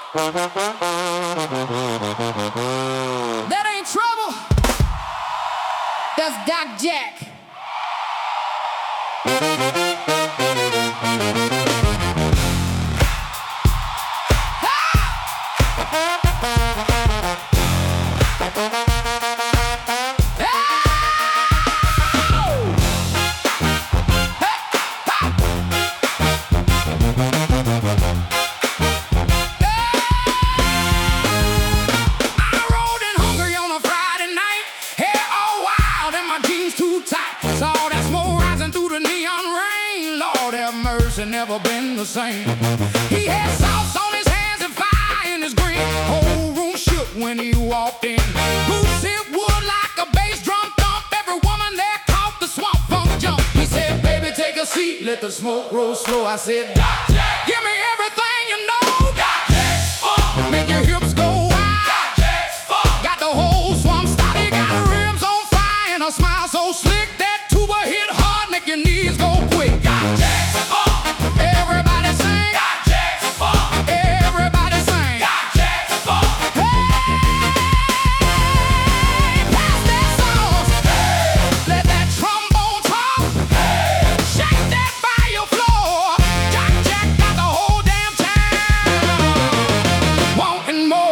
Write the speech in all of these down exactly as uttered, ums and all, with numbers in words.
That ain't trouble. That's Doc Jack. Never been the same. He had sauce on his hands and fire in his grin. Whole room shook when he walked in. Boots hit wood like a bass drum thump. Every woman there caught the swamp funk jump. He said, baby, take a seat, let the smoke roll slow. I said, Doc Jack, give me everything you know. Doc Jack, funk, make your hips go wild. Doc Jack, funk, got the whole swamp started. Got the rims on fire and a smile so slick. That tuba hit hard, make your knees go quick. Doc Jack, funk. Everybody sing, Doc Jack's funk. Everybody sing, Doc Jack's funk. Hey, pass that sauce. Hey, let that trombone talk. Hey, shake that fire floor. Doc Jack got the whole damn town wanting more.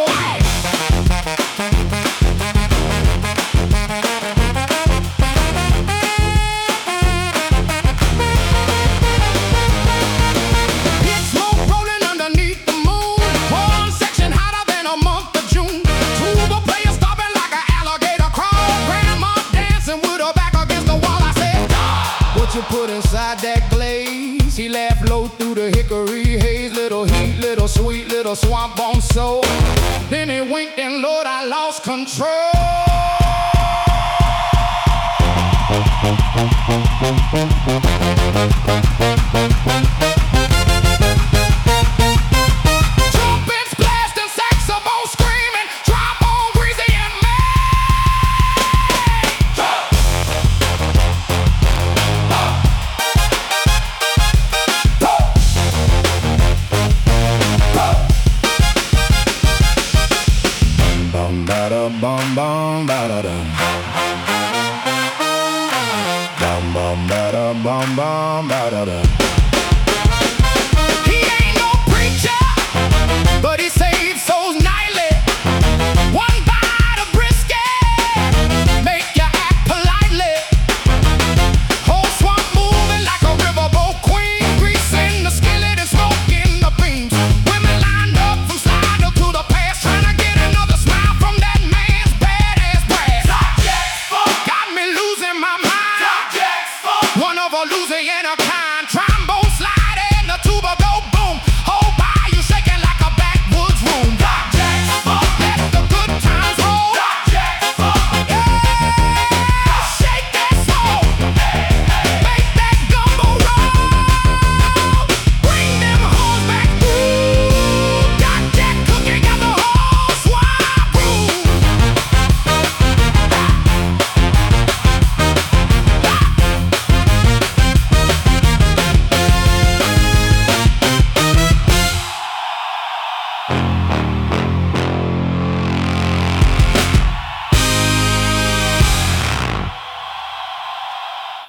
Put inside that glaze. He laughed low through the hickory haze. Little heat, little sweet, little swamp on soul. Then he winked and Lord, I lost control.